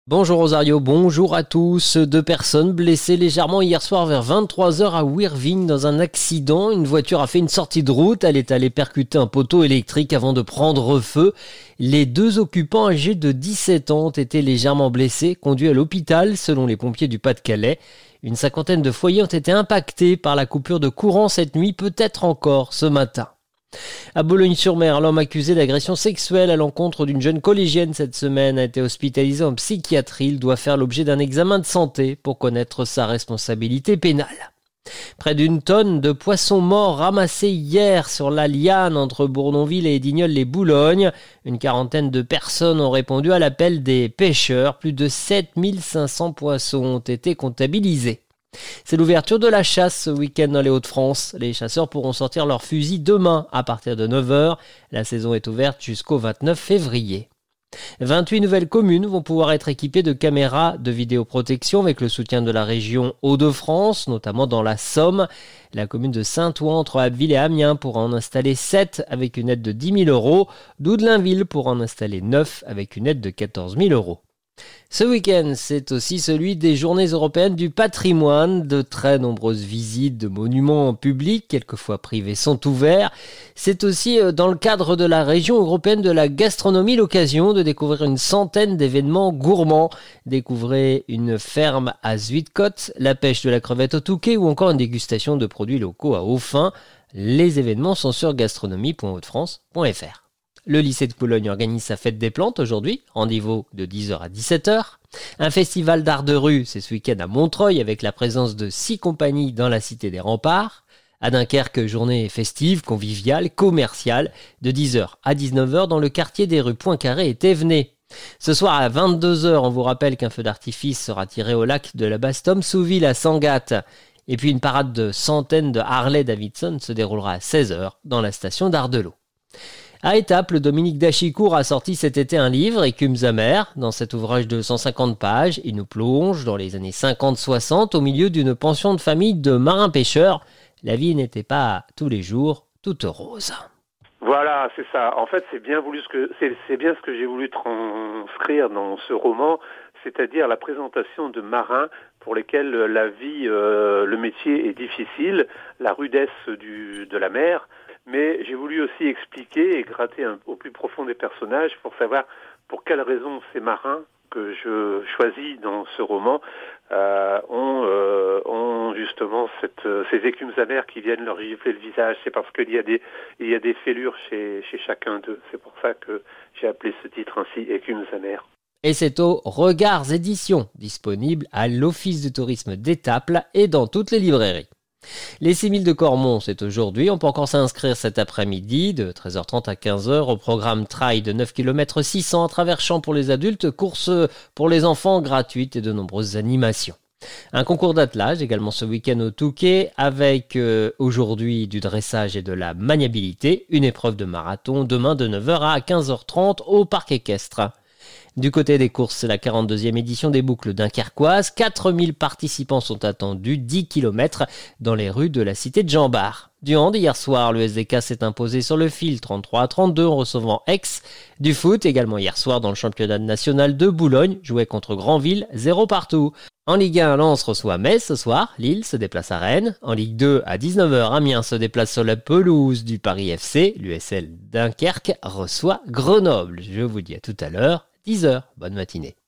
Bonjour Rosario, bonjour à tous. 2 personnes blessées légèrement hier soir vers 23h à Wirving dans un accident. Une voiture a fait une sortie de route, elle est allée percuter un poteau électrique avant de prendre feu. Les 2 occupants âgés de 17 ans ont été légèrement blessés, conduits à l'hôpital selon les pompiers du Pas-de-Calais. Une 50aine de foyers ont été impactés par la coupure de courant cette nuit, peut-être encore ce matin. À Boulogne-sur-Mer, l'homme accusé d'agression sexuelle à l'encontre d'une jeune collégienne cette semaine a été hospitalisé en psychiatrie. Il doit faire l'objet d'un examen de santé pour connaître sa responsabilité pénale. Près d'une tonne de poissons morts ramassés hier sur la Liane entre Bournonville et Digneul-les-Boulognes. Une 40aine de personnes ont répondu à l'appel des pêcheurs. Plus de 7500 poissons ont été comptabilisés. C'est l'ouverture de la chasse ce week-end dans les Hauts-de-France. Les chasseurs pourront sortir leurs fusils demain à partir de 9h. La saison est ouverte jusqu'au 29 février. 28 nouvelles communes vont pouvoir être équipées de caméras de vidéoprotection avec le soutien de la région Hauts-de-France, notamment dans la Somme. La commune de Saint-Ouen entre Abbeville et Amiens pourra en installer 7 avec une aide de 10 000 euros. Doudlinville pourra en installer 9 avec une aide de 14 000 euros. Ce week-end, c'est aussi celui des Journées européennes du patrimoine. De très nombreuses visites de monuments publics, quelquefois privés, sont ouverts. C'est aussi dans le cadre de la région européenne de la gastronomie l'occasion de découvrir une centaine d'événements gourmands. Découvrez une ferme à Zuidcote, la pêche de la crevette au Touquet ou encore une dégustation de produits locaux à Hautfin. Les événements sont sur gastronomie.hautefrance.fr. Le lycée de Boulogne organise sa fête des plantes aujourd'hui, rendez-vous de 10h à 17h. Un festival d'art de rue, c'est ce week-end à Montreuil avec la présence de 6 compagnies dans la cité des Remparts. À Dunkerque, journée festive, conviviale, commerciale, de 10h à 19h dans le quartier des rues Poincaré et Thévenet. Ce soir à 22h, on vous rappelle qu'un feu d'artifice sera tiré au lac de la Basse-Sommessouville à Sangatte. Et puis une parade de centaines de Harley-Davidson se déroulera à 16h dans la station d'Ardelot. À Étaples, le Dominique Dachicourt a sorti cet été un livre, Écumes amères. Dans cet ouvrage de 150 pages, il nous plonge dans les années 50-60 au milieu d'une pension de famille de marins-pêcheurs. La vie n'était pas tous les jours toute rose. Voilà, c'est ça. En fait, c'est bien ce que j'ai voulu transcrire dans ce roman, c'est-à-dire la présentation de marins pour lesquels la vie, le métier est difficile, la rudesse de la mer. Mais j'ai voulu aussi expliquer et gratter au plus profond des personnages pour savoir pour quelles raisons ces marins que je choisis dans ce roman ont justement ces écumes amères qui viennent leur gifler le visage. C'est parce qu'il y a des fêlures chez chacun d'eux. C'est pour ça que j'ai appelé ce titre ainsi, Écumes amères. Et c'est au Regards Éditions, disponible à l'Office du tourisme d'Étaples et dans toutes les librairies. Les 6000 de Cormont, c'est aujourd'hui. On peut encore s'inscrire cet après-midi de 13h30 à 15h au programme trail de 9 km 600 à travers champs pour les adultes, courses pour les enfants gratuites et de nombreuses animations. Un concours d'attelage également ce week-end au Touquet avec aujourd'hui du dressage et de la maniabilité. Une épreuve de marathon demain de 9h à 15h30 au parc équestre. Du côté des courses, c'est la 42e édition des boucles dunkerquoises. 4000 participants sont attendus, 10 km dans les rues de la cité de Jean-Bart. Du hand, hier soir, le SDK s'est imposé sur le fil 33-32 en recevant Aix. Du foot, également hier soir dans le championnat national de Boulogne, jouait contre Granville, 0 partout. En Ligue 1, Lens reçoit Metz ce soir, Lille se déplace à Rennes. En Ligue 2, à 19h, Amiens se déplace sur la pelouse du Paris FC. L'USL Dunkerque reçoit Grenoble. Je vous dis à tout à l'heure. 10h. Bonne matinée.